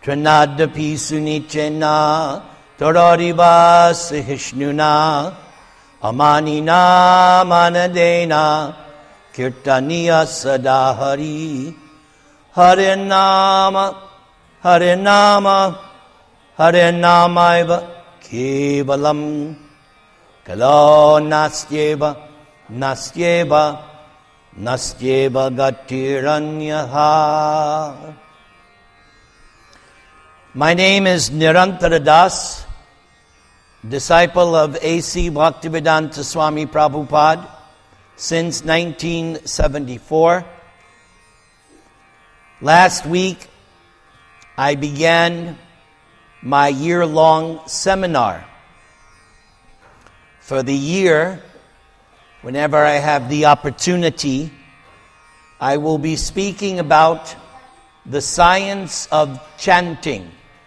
Tranadapi sunichena torariva sahishnuna amanina manadena kirtaniya sadahari. Hare Nama, Hare Nama, Hare Namaiva Kevalam Kalo Nastyeva, Nastyeva, Nastyeva Gatiranyaha. My name is Nirantara Das, disciple of A.C. Bhaktivedanta Swami Prabhupada since 1974. Last week, I began my year-long seminar. For the year, whenever I have the opportunity, I will be speaking about the science of chanting.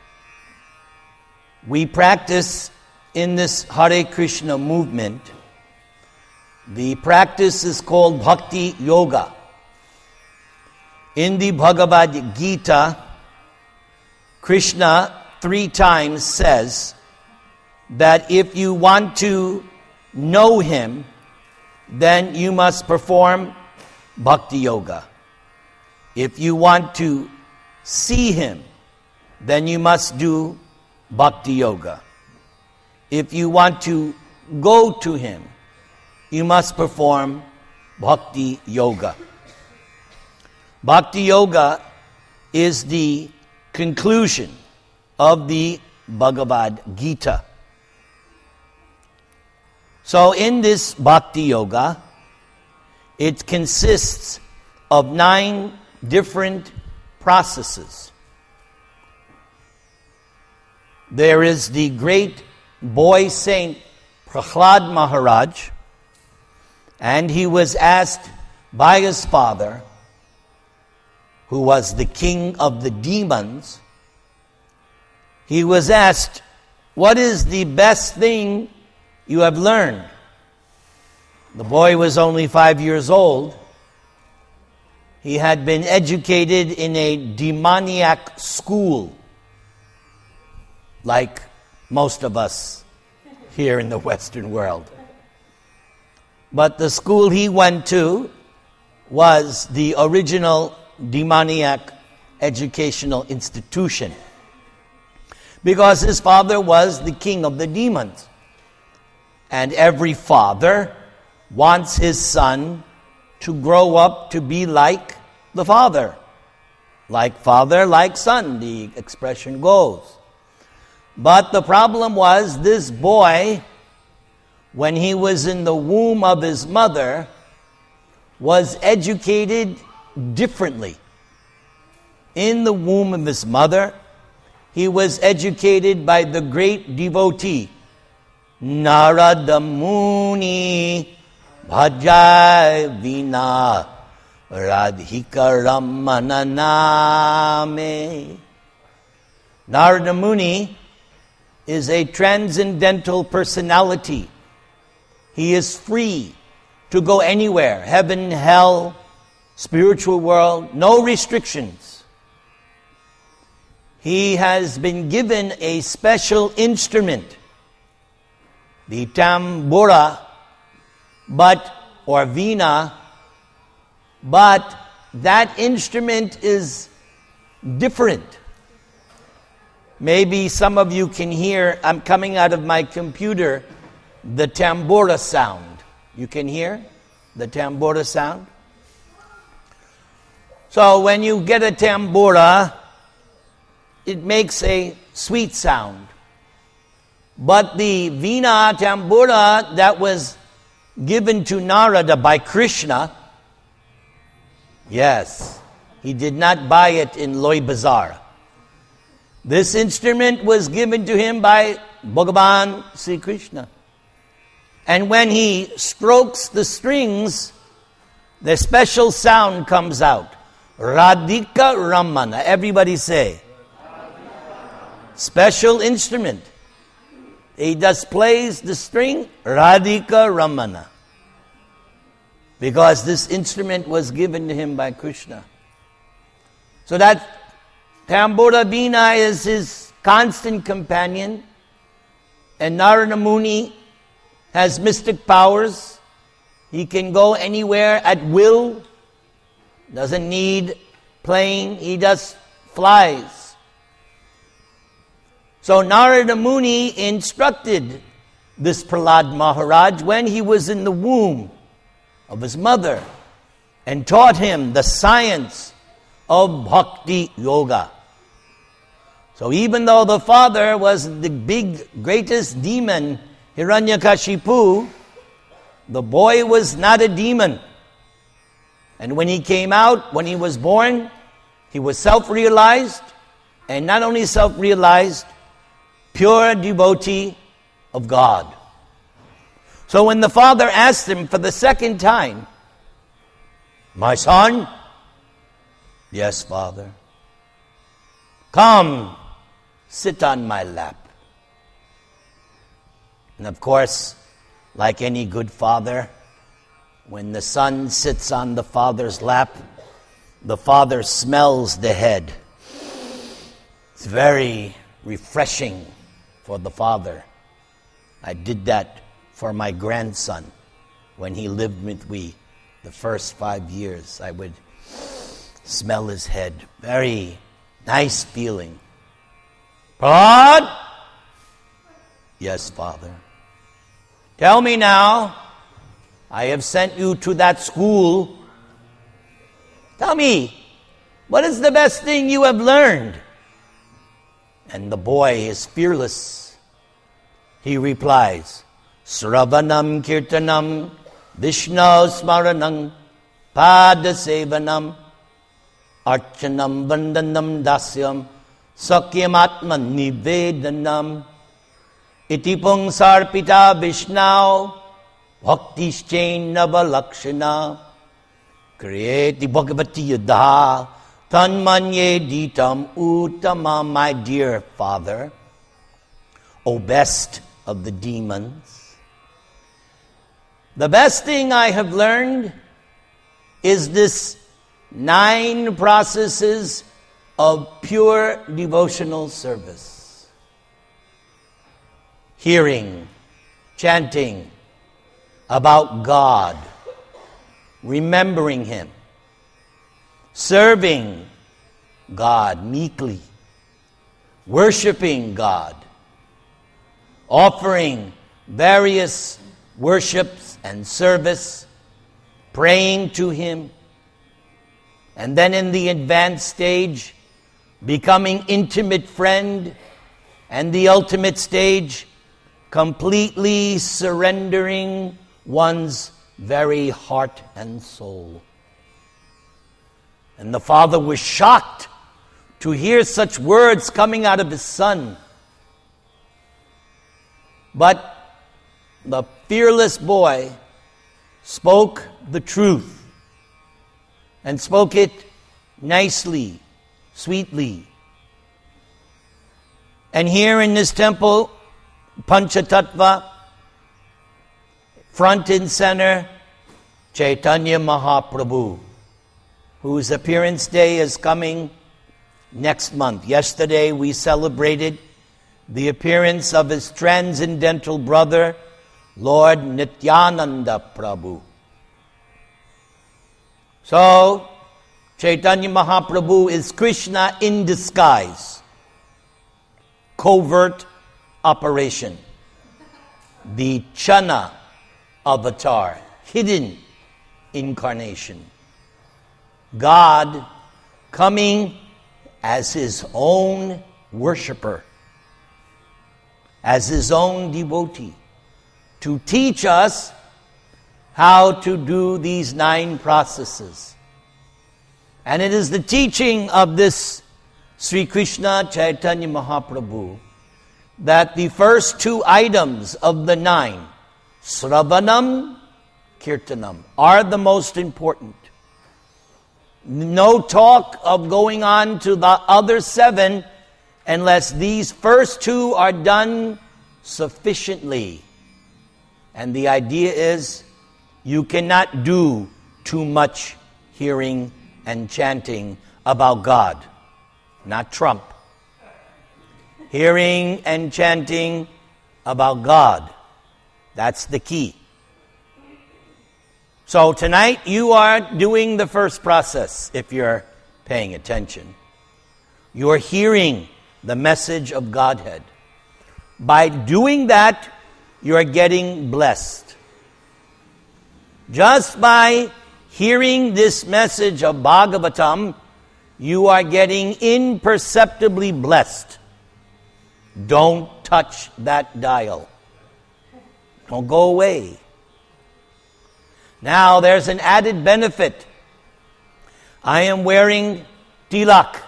We practice in this Hare Krishna movement. The practice is called Bhakti Yoga. In the Bhagavad Gita, Krishna 3 times says that if you want to know Him, then you must perform Bhakti Yoga. If you want to see Him, then you must do Bhakti Yoga. If you want to go to Him, you must perform Bhakti Yoga. Bhakti Yoga is the conclusion of the Bhagavad Gita. So in this Bhakti Yoga, it consists of 9 different processes. There is the great boy saint Prahlad Maharaj, and he was asked by his father, who was the king of the demons, he was asked, "What is the best thing you have learned?" The boy was only 5 years old. He had been educated in a demoniac school, like most of us here in the Western world. But the school he went to was the original demoniac educational institution, because his father was the king of the demons. And every father wants his son to grow up to be like the father. Like father, like son, the expression goes. But the problem was, this boy, when he was in the womb of his mother, was educated differently. In the womb of his mother, he was educated by the great devotee, Narada Muni Bhajai Vina Radhika Ramana Name. Narada Muni is a transcendental personality. He is free to go anywhere, heaven, hell, spiritual world, no restrictions. He has been given a special instrument, the tambura, or veena, but that instrument is different. Maybe some of you can hear, I'm coming out of my computer, the tambura sound. You can hear the tambura sound? So when you get a tambura, it makes a sweet sound. But the veena tambura that was given to Narada by Krishna, yes, he did not buy it in Loi Bazaar. This instrument was given to him by Bhagavan Sri Krishna. And when he strokes the strings, the special sound comes out. Radhika Ramana. Everybody say. Special instrument. He just plays the string, Radhika Ramana. Because this instrument was given to him by Krishna. So that Tamburabina is his constant companion, and Narada Muni has mystic powers. He can go anywhere at will, doesn't need plane, he just flies. So Narada Muni instructed this Prahlad Maharaj when he was in the womb of his mother and taught him the science of Bhakti Yoga. So even though the father was the greatest demon, Hiranyakashipu, the boy was not a demon. And when he came out, when he was born, he was self-realized, and not only self-realized, pure devotee of God. So when the father asked him for the second time, "My son?" "Yes, father." "Come, sit on my lap." And of course, like any good father, when the son sits on the father's lap, the father smells the head. It's very refreshing for the father. I did that for my grandson when he lived with me the first 5 years. I would smell his head. Very nice feeling. "Prahlad?" "Yes, father." "Tell me now, I have sent you to that school. Tell me, what is the best thing you have learned?" And the boy is fearless. He replies, "Sravanam kirtanam, Vishnu smaranam, padasevanam, archanam vandanam dasyam, sakyam atman nivedanam, itipung sarpita Vishnu, bhaktischain navalakshana, kriyeti bhagavati yadha, tanmanye ditam uttama." My dear father, O best of the demons, the best thing I have learned is this 9 processes of pure devotional service. Hearing, chanting about God, remembering Him, serving God meekly, worshiping God, offering various worships and service, praying to Him, and then in the advanced stage, becoming intimate friend, and the ultimate stage, completely surrendering one's very heart and soul. And the father was shocked to hear such words coming out of his son. But the fearless boy spoke the truth and spoke it nicely, sweetly. And here in this temple, Panchatattva, front and center, Chaitanya Mahaprabhu, whose appearance day is coming next month. Yesterday we celebrated the appearance of his transcendental brother, Lord Nityananda Prabhu. So, Chaitanya Mahaprabhu is Krishna in disguise. Covert operation. The Channa avatar. Hidden incarnation. God coming as His own worshipper, as His own devotee, to teach us how to do these 9 processes. And it is the teaching of this Sri Krishna Chaitanya Mahaprabhu that the first 2 items of the 9, Sravanam, Kirtanam, are the most important. No talk of going on to the other 7 unless these first 2 are done sufficiently. And the idea is you cannot do too much hearing and chanting about God. not Trump. Hearing and chanting about God. That's the key. So tonight you are doing the first process if you're paying attention. You're hearing the message of Godhead. By doing that, you're getting blessed. Just by hearing this message of Bhagavatam, you are getting imperceptibly blessed. Don't touch that dial. Don't go away. Now, there's an added benefit. I am wearing tilak.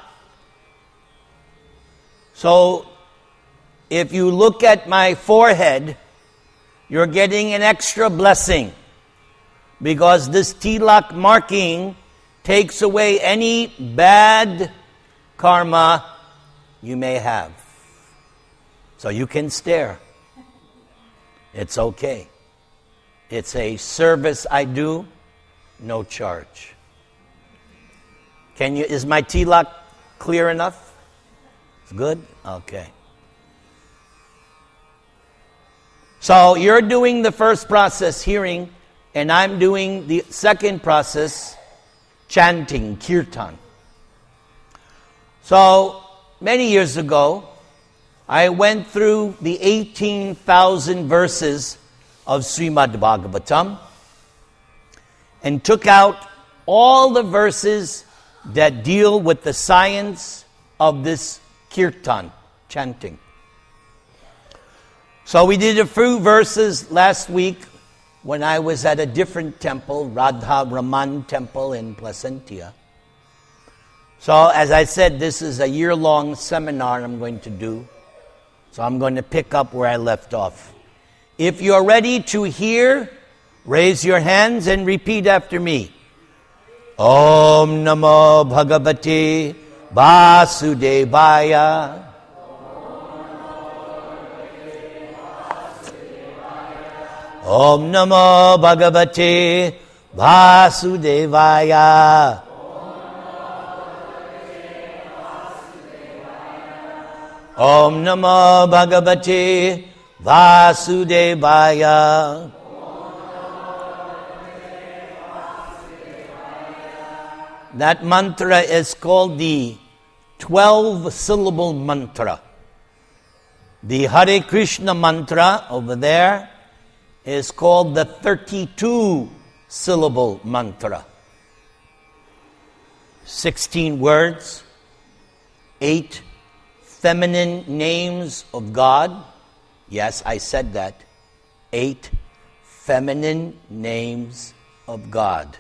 So, if you look at my forehead, you're getting an extra blessing. Because this tilak marking takes away any bad karma you may have. So you can stare. It's okay. It's a service I do, no charge. Is my tilak clear enough? It's good? Okay. So you're doing the first process, hearing, and I'm doing the second process, chanting, kirtan. So, many years ago, I went through the 18,000 verses of Srimad Bhagavatam and took out all the verses that deal with the science of this kirtan, chanting. So we did a few verses last week when I was at a different temple, Radha Raman Temple in Placentia. So as I said, this is a year-long seminar I'm going to do. So I'm going to pick up where I left off. If you're ready to hear, raise your hands and repeat after me. Om Namo Bhagavate Vasudevaya. Om Namo Bhagavate Vasudevaya. Om Namo Bhagavate Vasudevaya. That mantra is called the 12-syllable mantra. The Hare Krishna mantra over there is called the 32-syllable mantra. 16 words, 8 feminine names of God. Yes, I said that. 8 feminine names of God.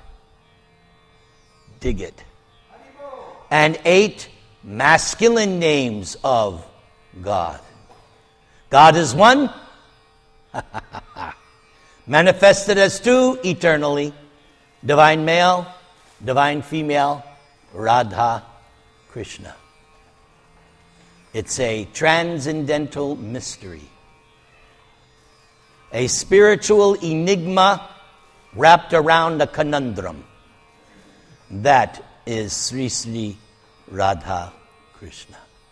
Dig it. And 8 masculine names of God. God is one. Manifested as 2 eternally. Divine male, divine female, Radha, Krishna. It's a transcendental mystery. A spiritual enigma wrapped around a conundrum. That is Sri Sri Radha Krishna.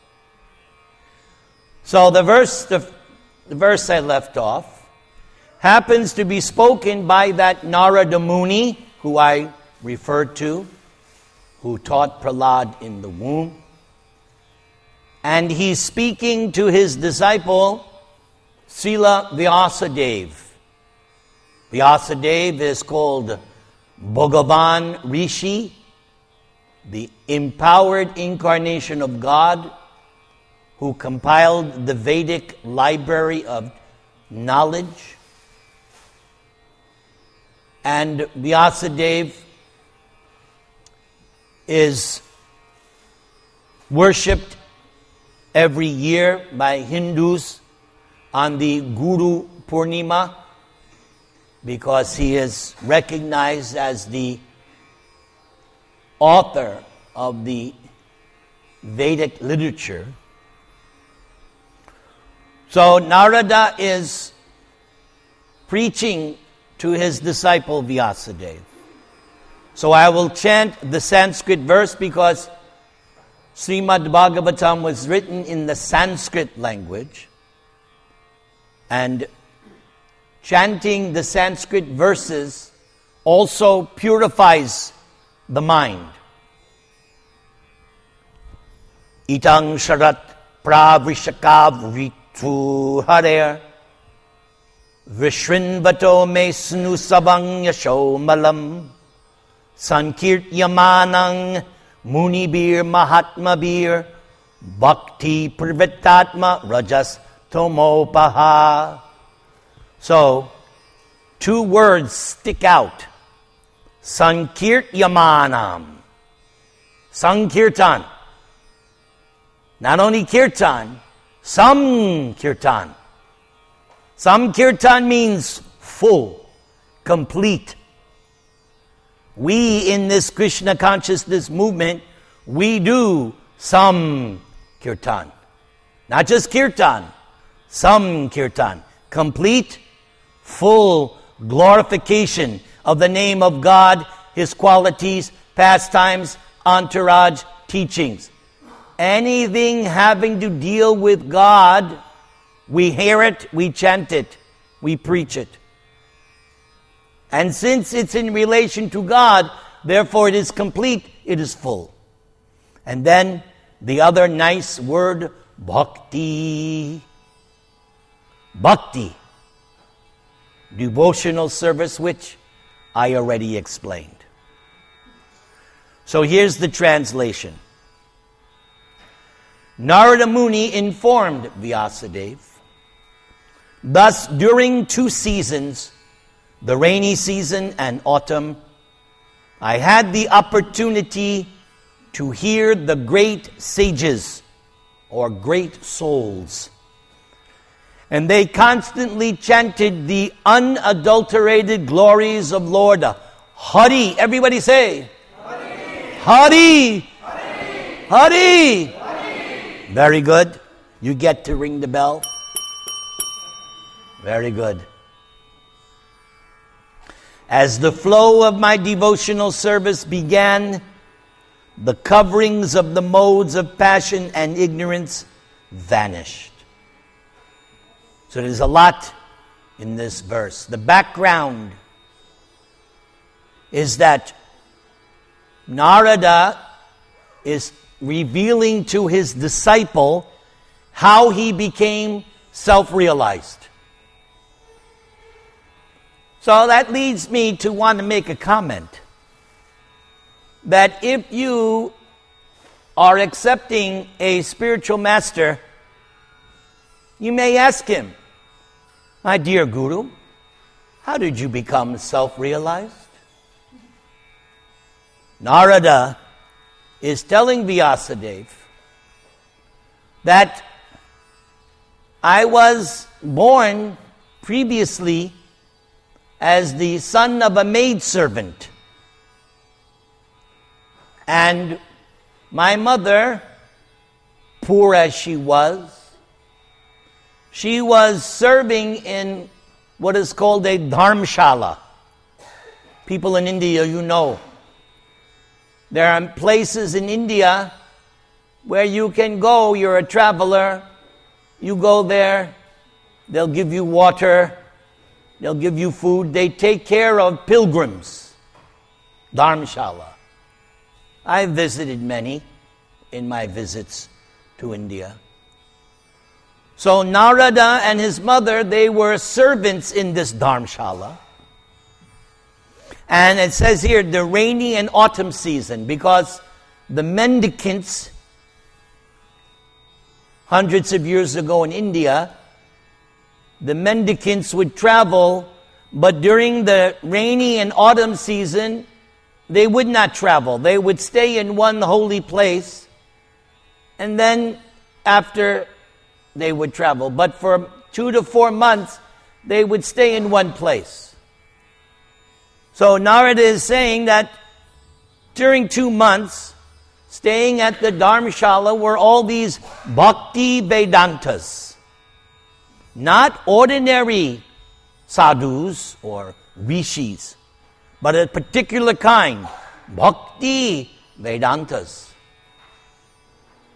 So the verse I left off happens to be spoken by that Narada Muni, who I referred to, who taught Prahlad in the womb. And he's speaking to his disciple, Srila Vyasadeva. Vyasadeva is called Bhagavan Rishi, the empowered incarnation of God, who compiled the Vedic library of knowledge. And Vyasadeva is worshipped every year by Hindus on the Guru Purnima, because he is recognized as the author of the Vedic literature. So Narada is preaching to his disciple Vyasadeva. So I will chant the Sanskrit verse because Srimad Bhagavatam was written in the Sanskrit language, and chanting the Sanskrit verses also purifies the mind. Itang sharat pravrishakav ritu harer vishrinvato me snu sabang yasho malam sankirtyamanang munibir mahatmabir bhakti privittatma rajas tomopaha. So, two words stick out. Sankirtyamanam. Sankirtan. Not only kirtan, some kirtan. Some kirtan means full, complete. We in this Krishna consciousness movement, we do some kirtan. Not just kirtan, some kirtan. Complete, full glorification of the name of God, His qualities, pastimes, entourage, teachings. Anything having to deal with God, we hear it, we chant it, we preach it. And since it's in relation to God, therefore it is complete, it is full. And then the other nice word, bhakti. Bhakti. Devotional service, which I already explained. So here's the translation. Narada Muni informed Vyasadeva, thus during 2 seasons, the rainy season and autumn, I had the opportunity to hear the great sages or great souls. And they constantly chanted the unadulterated glories of Lord Hari. Everybody say, Hari! Hari! Hari! Hari! Very good. You get to ring the bell. Very good. As the flow of my devotional service began, the coverings of the modes of passion and ignorance vanished. So there's a lot in this verse. The background is that Narada is revealing to his disciple how he became self-realized. So that leads me to want to make a comment that if you are accepting a spiritual master, you may ask him, my dear Guru, how did you become self-realized? Narada is telling Vyasadeva that I was born previously as the son of a maidservant. And my mother, poor as she was serving in what is called a dharmshala. People in India, you know. There are places in India where you can go, you're a traveler, you go there, they'll give you water, they'll give you food, they take care of pilgrims. Dharmshala. I visited many in my visits to India. So Narada and his mother, they were servants in this dharmshala. And it says here, the rainy and autumn season, because the mendicants, hundreds of years ago in India, the mendicants would travel, but during the rainy and autumn season, they would not travel. They would stay in one holy place, and then after they would travel. But for 2 to 4 months, they would stay in one place. So Narada is saying that during 2 months, staying at the Dharmshala were all these Bhakti Vedantas. Not ordinary sadhus or rishis, but a particular kind, Bhakti Vedantas.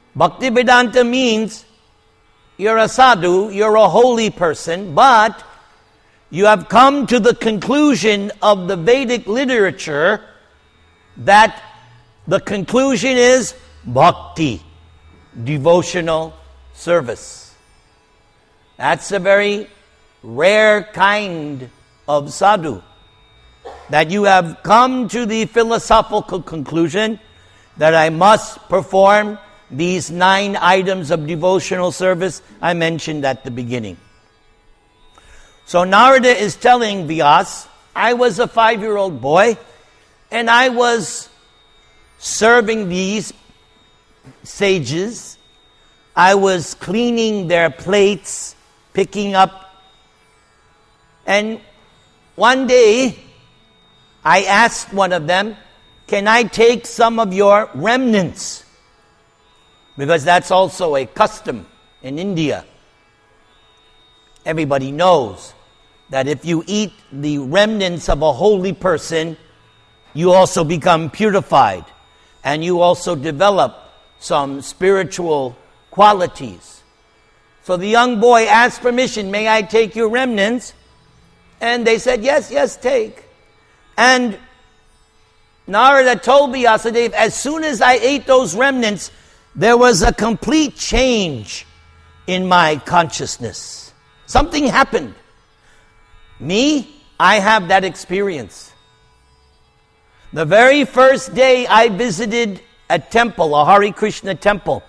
Bhaktivedanta means you're a sadhu, you're a holy person, but you have come to the conclusion of the Vedic literature that the conclusion is bhakti, devotional service. That's a very rare kind of sadhu, that you have come to the philosophical conclusion that I must perform these 9 items of devotional service I mentioned at the beginning. So Narada is telling Vyas, I was a 5-year-old boy, and I was serving these sages. I was cleaning their plates, picking up. And one day, I asked one of them, can I take some of your remnants? Because that's also a custom in India. Everybody knows that if you eat the remnants of a holy person, you also become purified, and you also develop some spiritual qualities. So the young boy asked permission, may I take your remnants? And they said, yes, take. And Narada told Vyasadeva, as soon as I ate those remnants, there was a complete change in my consciousness. Something happened. Me, I have that experience. The very first day I visited a temple, a Hare Krishna temple,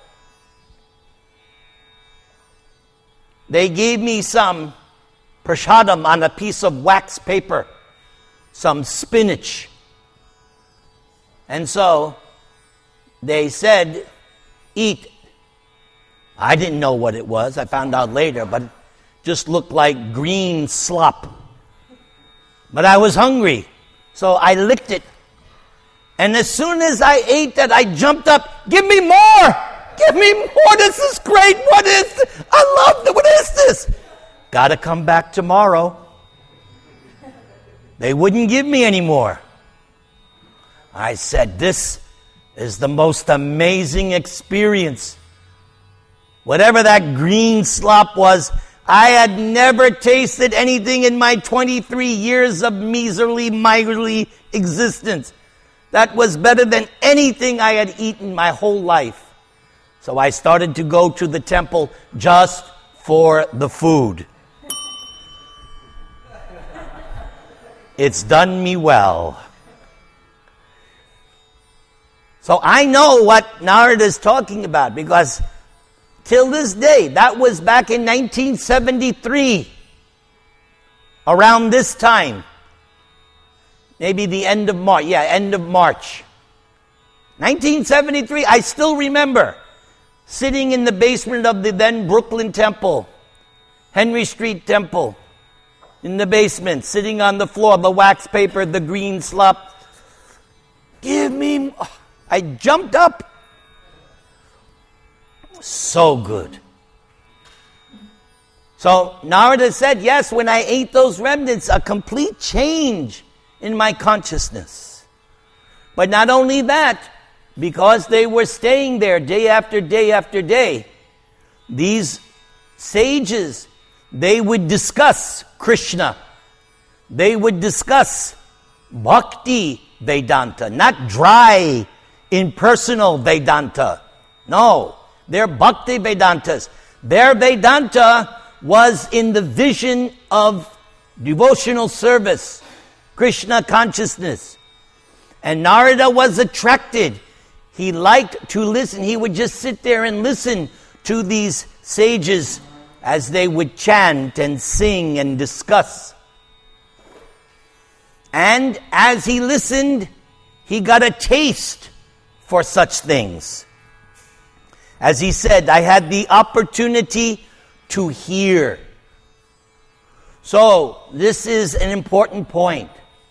they gave me some prasadam on a piece of wax paper, some spinach. And so they said, eat. I didn't know what it was. I found out later, but it just looked like green slop. But I was hungry, so I licked it. And as soon as I ate that, I jumped up, give me more! Give me more! This is great! What is this? I love it! What is this? Gotta come back tomorrow. They wouldn't give me any more. I said, this is the most amazing experience. Whatever that green slop was, I had never tasted anything in my 23 years of miserly existence. That was better than anything I had eaten my whole life. So I started to go to the temple just for the food. It's done me well. So I know what Narada is talking about, because till this day, that was back in 1973, around this time, maybe the end of March, end of March. 1973, I still remember sitting in the basement of the then Brooklyn Temple, Henry Street Temple, in the basement, sitting on the floor, the wax paper, the green slop. Give me... I jumped up. So good. So Narada said, yes, when I ate those remnants, a complete change in my consciousness. But not only that, because they were staying there day after day after day, these sages, they would discuss Krishna. They would discuss Bhakti Vedanta, not dry, impersonal Vedanta. No, they're Bhakti Vedantas. Their Vedanta was in the vision of devotional service, Krishna consciousness. And Narada was attracted. He liked to listen. He would just sit there and listen to these sages as they would chant and sing and discuss. And as he listened, he got a taste for such things. As he said, I had the opportunity to hear. So, this is an important point.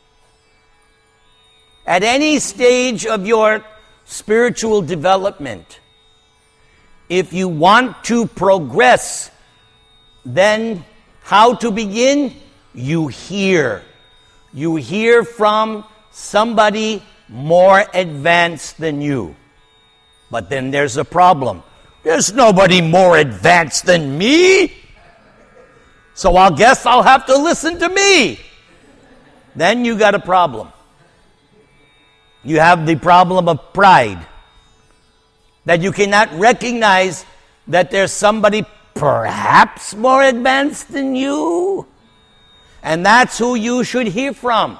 At any stage of your spiritual development, if you want to progress, then how to begin? You hear. You hear from somebody more advanced than you. But then there's a problem. There's nobody more advanced than me. So I guess I'll have to listen to me. Then you got a problem. You have the problem of pride. That you cannot recognize that there's somebody perhaps more advanced than you. And that's who you should hear from.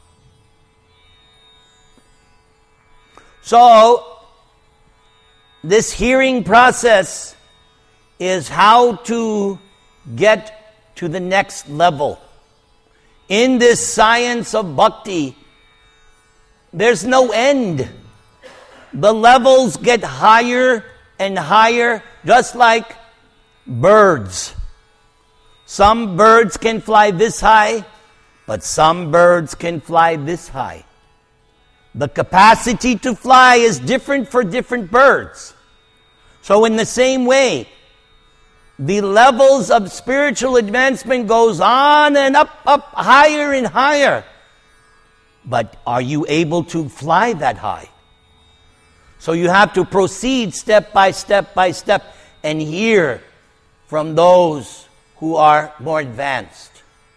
So, this hearing process is how to get to the next level. In this science of bhakti, there's no end. The levels get higher and higher, just like birds. Some birds can fly this high, but some birds can fly this high. The capacity to fly is different for different birds. So in the same way, the levels of spiritual advancement goes on and up, higher and higher. But are you able to fly that high? So you have to proceed step by step by step and hear from those who are more advanced.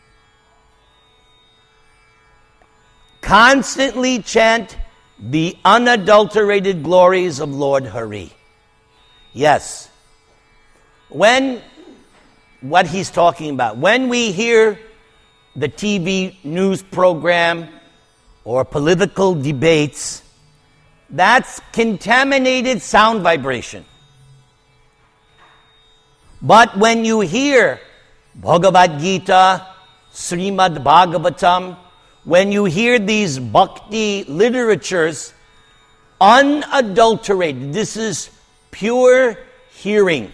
Constantly chant the unadulterated glories of Lord Hari. Yes. What he's talking about, when we hear the TV news program or political debates, that's contaminated sound vibration. But when you hear Bhagavad Gita, Srimad Bhagavatam, when you hear these bhakti literatures, unadulterated, this is pure hearing.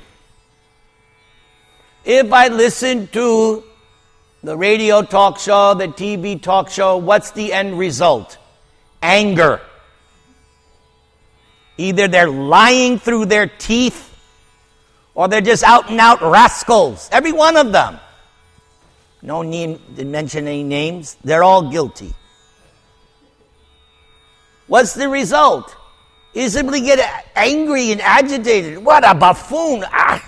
If I listen to the radio talk show, the TV talk show, what's the end result? Anger. Either they're lying through their teeth, or they're just out and out rascals. Every one of them. No need to mention any names. They're all guilty. What's the result? You simply get angry and agitated. What a buffoon! Ah!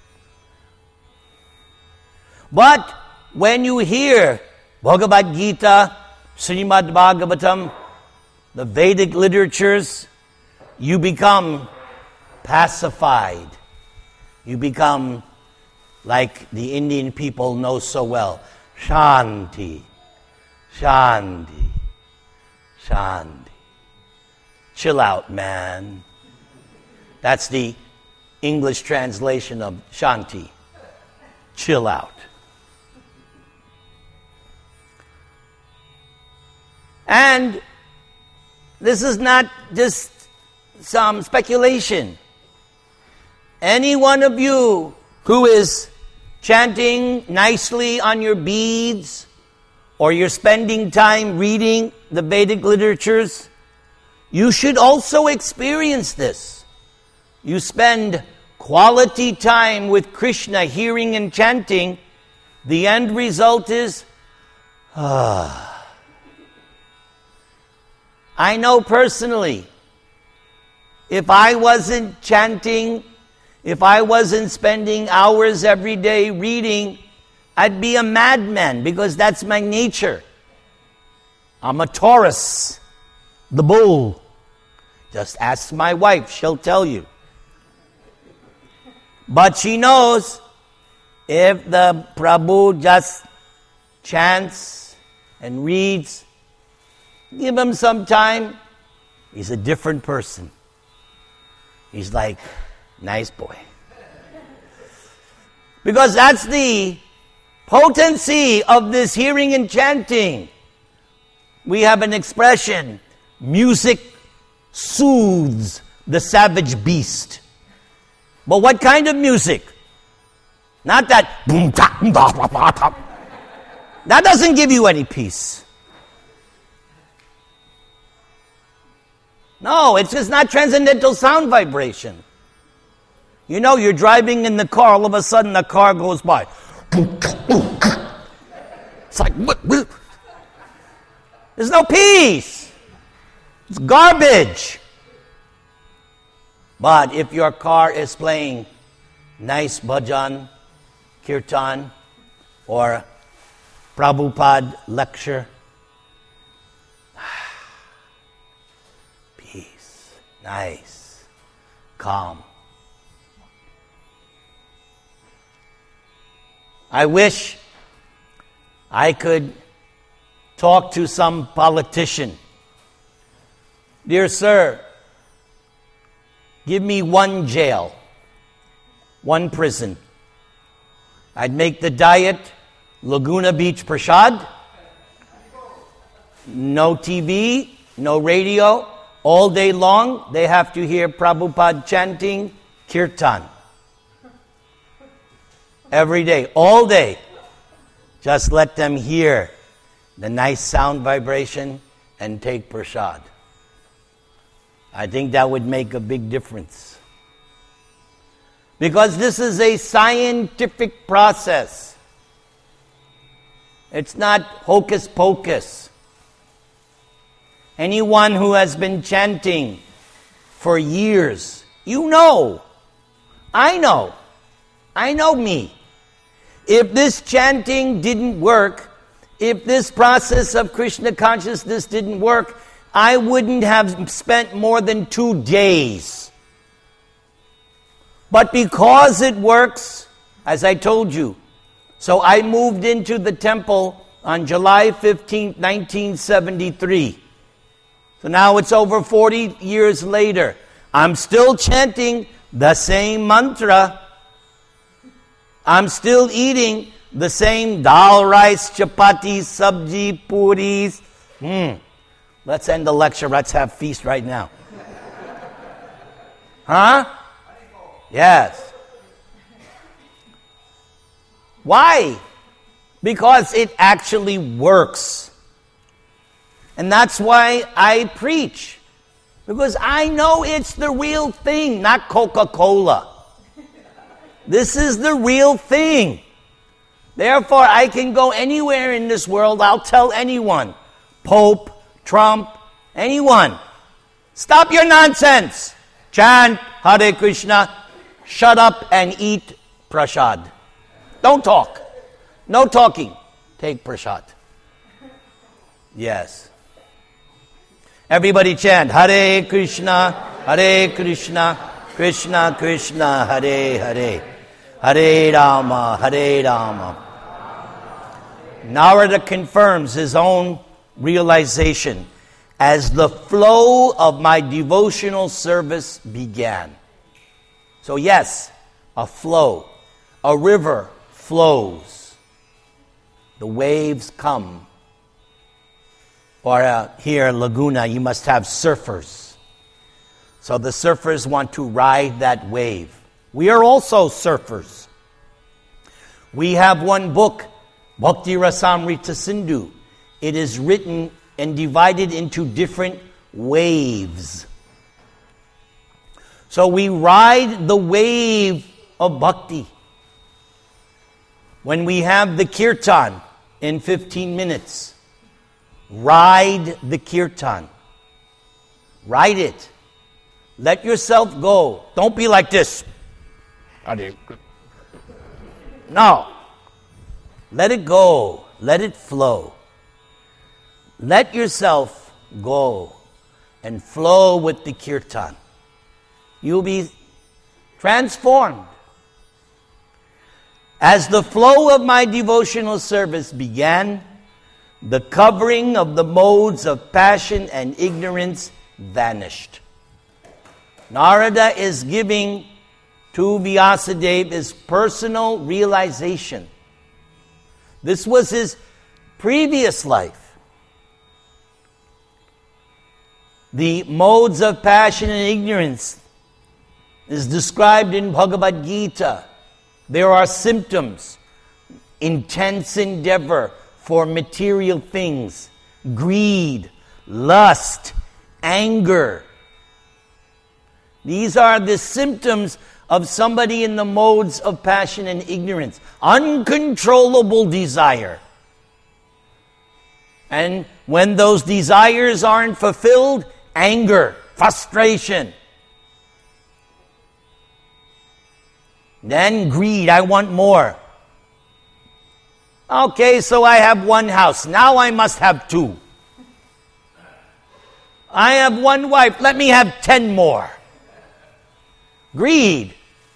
But when you hear Bhagavad Gita, Srimad Bhagavatam, the Vedic literatures, you become pacified. You become like the Indian people know so well. Shanti, Shanti, Shanti. Chill out, man. That's the English translation of Shanti. Chill out. And this is not just some speculation. Any one of you who is chanting nicely on your beads, or you're spending time reading the Vedic literatures, you should also experience this. You spend quality time with Krishna, hearing and chanting. The end result is, I know personally, if I wasn't chanting, if I wasn't spending hours every day reading, I'd be a madman, because that's my nature. I'm a Taurus, the bull. Just ask my wife, she'll tell you. But she knows if the Prabhu just chants and reads, give him some time, he's a different person. He's like, nice boy. Because that's the potency of this hearing and chanting. We have an expression, music soothes the savage beast. But what kind of music? Not that boom, ta, da, da, da. That doesn't give you any peace. No, it's just not transcendental sound vibration. You know, you're driving in the car, all of a sudden a car goes by. It's like, what? There's no peace. It's garbage. But if your car is playing nice bhajan, kirtan, or Prabhupada lecture, peace, nice, calm. I wish I could talk to some politician. Dear sir, give me one jail, one prison. I'd make the diet Laguna Beach Prashad, no TV, no radio. All day long, they have to hear Prabhupada chanting kirtan. Every day, all day. Just let them hear the nice sound vibration and take prasad. I think that would make a big difference. Because this is a scientific process. It's not hocus pocus. Anyone who has been chanting for years, you know. I know me. If this chanting didn't work, if this process of Krishna consciousness didn't work, I wouldn't have spent more than 2 days. But because it works, as I told you, so I moved into the temple on July 15, 1973. So now it's over 40 years later. I'm still chanting the same mantra. I'm still eating the same dal, rice, chapatis, sabji, puris. Let's end the lecture. Let's have feast right now. Huh? Yes. Why? Because it actually works. And that's why I preach. Because I know it's the real thing, not Coca-Cola. This is the real thing. Therefore, I can go anywhere in this world. I'll tell anyone. Pope, Trump, anyone. Stop your nonsense. Chant Hare Krishna. Shut up and eat prasad. Don't talk. No talking. Take prasad. Yes. Everybody chant Hare Krishna, Krishna Krishna, Hare Hare. Hare Rama, Hare Rama. Narada confirms his own realization as the flow of my devotional service began. So yes, a flow, a river flows. The waves come. Or here in Laguna, you must have surfers. So the surfers want to ride that wave. We are also surfers. We have one book, Bhakti Rasamrita Sindhu. It is written and divided into different waves. So we ride the wave of bhakti. When we have the kirtan in 15 minutes, ride the kirtan. Ride it. Let yourself go. Don't be like this. No. Let it go. Let it flow. Let yourself go and flow with the kirtan. You'll be transformed. As the flow of my devotional service began, the covering of the modes of passion and ignorance vanished. Narada is giving to Vyasadeva his personal realization. This was his previous life. The modes of passion and ignorance is described in Bhagavad Gita. There are symptoms, intense endeavor for material things, greed, lust, anger. These are the symptoms of somebody in the modes of passion and ignorance. Uncontrollable desire. And when those desires aren't fulfilled, anger, frustration. Then greed, I want more. Okay, so I have one house. Now I must have two. I have one wife. Let me have 10 more. Greed.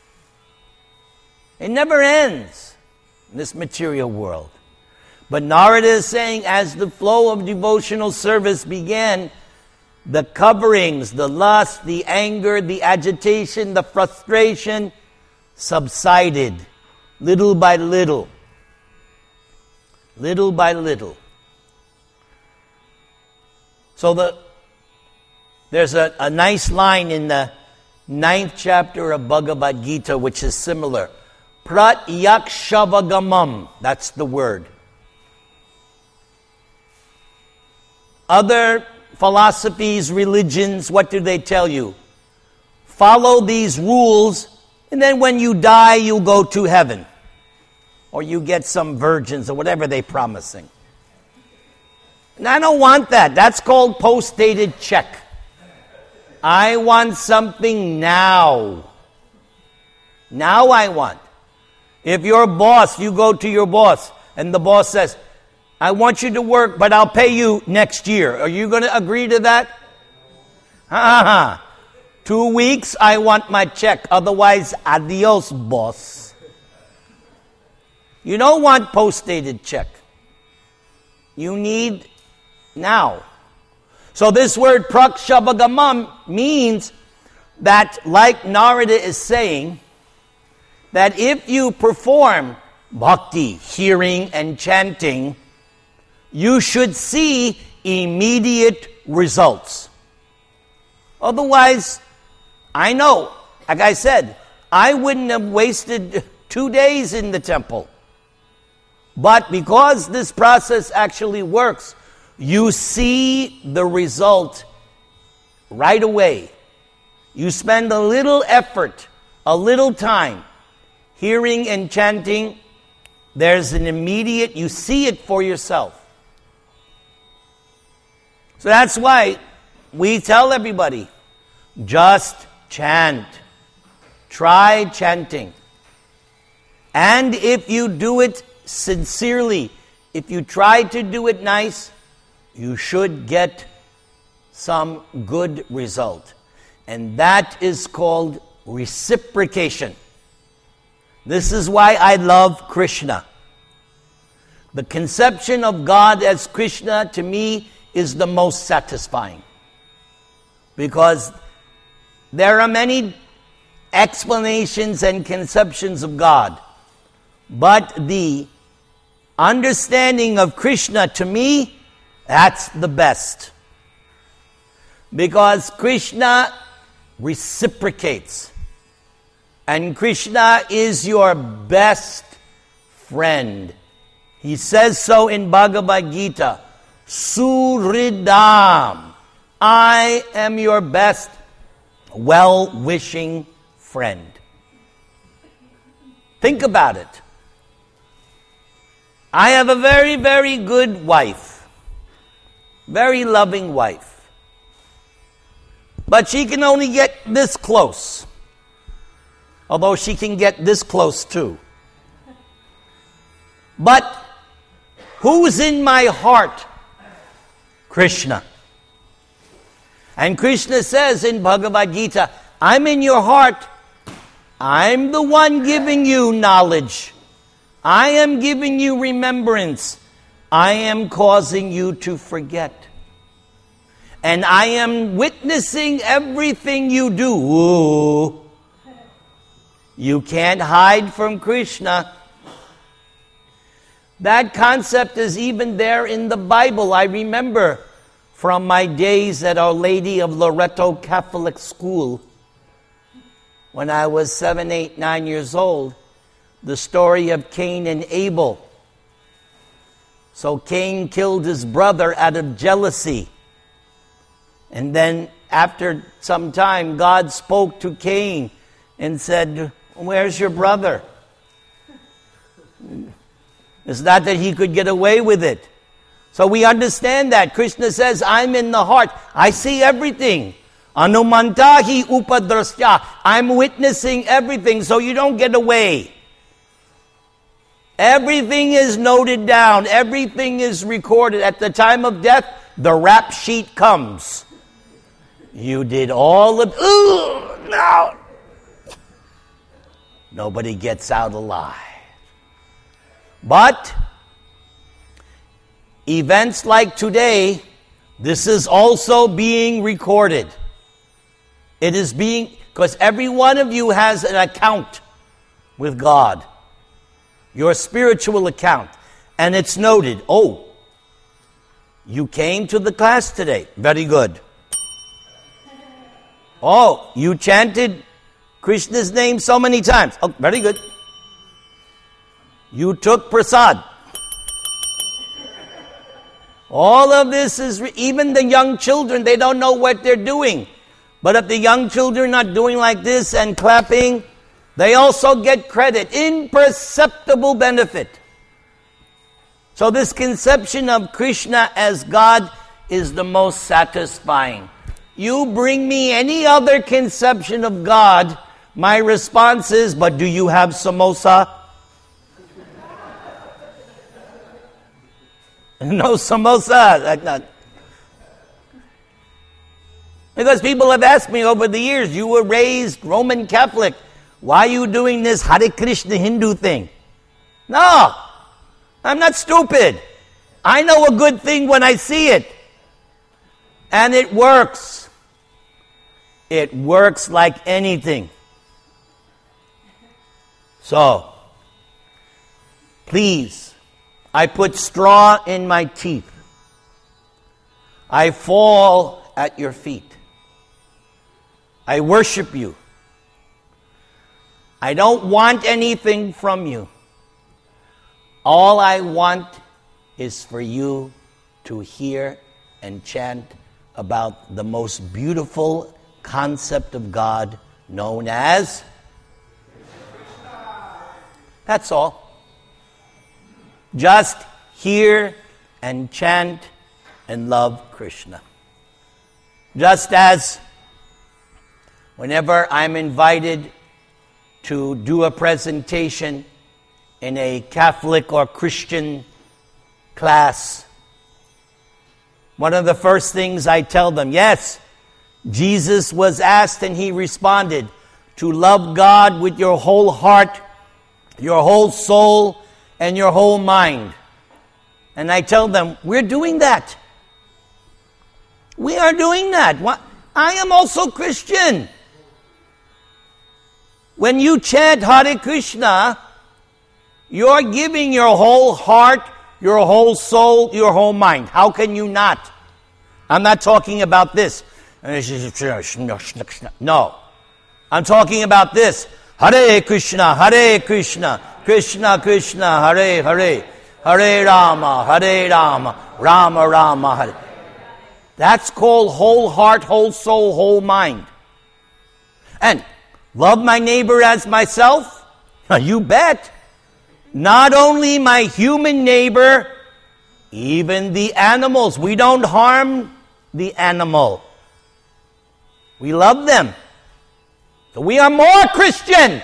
It never ends in this material world. But Narada is saying, as the flow of devotional service began, the coverings, the lust, the anger, the agitation, the frustration subsided little by little. Little by little. So there's a nice line in the 9th chapter of Bhagavad Gita which is similar. Pratyakshavagammam, that's the word. Other philosophies, religions, what do they tell you? Follow these rules, and then when you die, you'll go to heaven. Or you get some virgins, or whatever they're promising. And I don't want that. That's called post-dated check. I want something now. Now I want. If you're a boss, you go to your boss, and the boss says, I want you to work, but I'll pay you next year. Are you going to agree to that? 2 weeks, I want my check. Otherwise, adios, boss. You don't want post-dated check. You need now. So this word prakshavagammam means that, like Narada is saying, that if you perform bhakti, hearing and chanting, you should see immediate results. Otherwise, I know, like I said, I wouldn't have wasted 2 days in the temple. But because this process actually works, you see the result right away. You spend a little effort, a little time, hearing and chanting, there's an immediate, you see it for yourself. So that's why we tell everybody, just chant. Try chanting. And if you do it sincerely, if you try to do it nice, you should get some good result. And that is called reciprocation. This is why I love Krishna. The conception of God as Krishna, to me, is the most satisfying. Because there are many explanations and conceptions of God. But the understanding of Krishna, to me, that's the best. Because Krishna reciprocates. And Krishna is your best friend. He says so in Bhagavad Gita. Suridam, I am your best well-wishing friend. Think about it. I have a very, very good wife. Very loving wife. But she can only get this close. Although she can get this close too. But who's in my heart? Krishna. And Krishna says in Bhagavad Gita, I'm in your heart. I'm the one giving you knowledge. I am giving you remembrance. I am causing you to forget. And I am witnessing everything you do. Ooh. You can't hide from Krishna. That concept is even there in the Bible. I remember from my days at Our Lady of Loretto Catholic School, when I was 7, 8, 9 years old, the story of Cain and Abel. So Cain killed his brother out of jealousy. And then after some time, God spoke to Cain and said, where's your brother? It's not that he could get away with it. So we understand that. Krishna says, I'm in the heart. I see everything. Anumantahi upadrasya. I'm witnessing everything, so you don't get away. Everything is noted down. Everything is recorded. At the time of death, the rap sheet comes. You did all of... No! Nobody gets out alive. But events like today, this is also being recorded. It is being... Because every one of you has an account with God. Your spiritual account. And it's noted. Oh, you came to the class today. Very good. Oh, you chanted Krishna's name so many times. Oh, very good. You took prasad. All of this is, even the young children, they don't know what they're doing. But if the young children are not doing like this and clapping, they also get credit, imperceptible benefit. So this conception of Krishna as God is the most satisfying. You bring me any other conception of God, my response is, but do you have samosa? No samosa. Because people have asked me over the years, you were raised Roman Catholic. Why are you doing this Hare Krishna Hindu thing? No, I'm not stupid. I know a good thing when I see it. And it works. It works like anything. So, please, I put straw in my teeth. I fall at your feet. I worship you. I don't want anything from you. All I want is for you to hear and chant about the most beautiful concept of God known as... That's all. Just hear and chant and love Krishna. Just as whenever I'm invited to do a presentation in a Catholic or Christian class, one of the first things I tell them, yes, Jesus was asked and he responded, to love God with your whole heart, your whole soul, and your whole mind. And I tell them, we're doing that. We are doing that. I am also Christian. When you chant Hare Krishna, you're giving your whole heart, your whole soul, your whole mind. How can you not? I'm not talking about this. No. I'm talking about this. Hare Krishna, Krishna Krishna, Hare Hare, Hare Rama, Rama Rama, Hare. That's called whole heart, whole soul, whole mind. And love my neighbor as myself? You bet. Not only my human neighbor, even the animals. We don't harm the animal. We love them. So we are more Christian.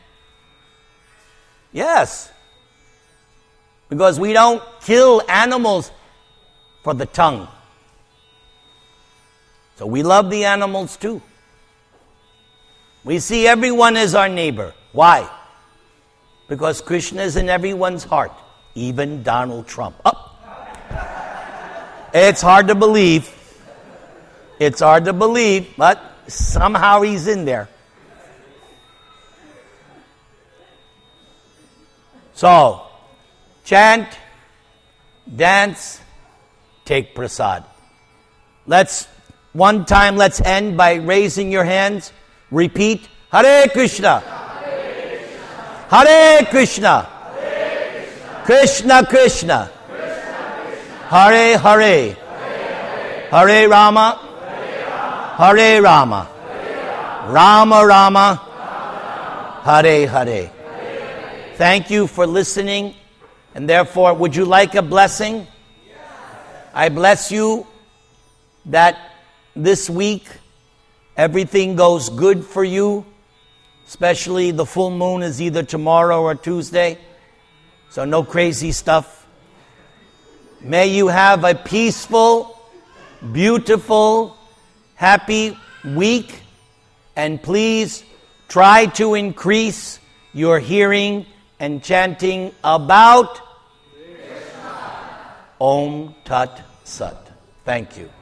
Yes. Because we don't kill animals for the tongue. So we love the animals too. We see everyone as our neighbor. Why? Because Krishna is in everyone's heart, even Donald Trump. Oh. It's hard to believe. It's hard to believe, but somehow he's in there. So, chant, dance, take prasad. Let's end by raising your hands. Repeat, Hare Krishna. Hare Krishna. Krishna Krishna. Hare Hare. Hare Rama. Hare Rama. Rama Rama. Hare Hare. Thank you for listening. And therefore, would you like a blessing? I bless you that this week everything goes good for you, especially the full moon is either tomorrow or Tuesday, so no crazy stuff. May you have a peaceful, beautiful, happy week, and please try to increase your hearing and chanting about Om Tat Sat. Thank you.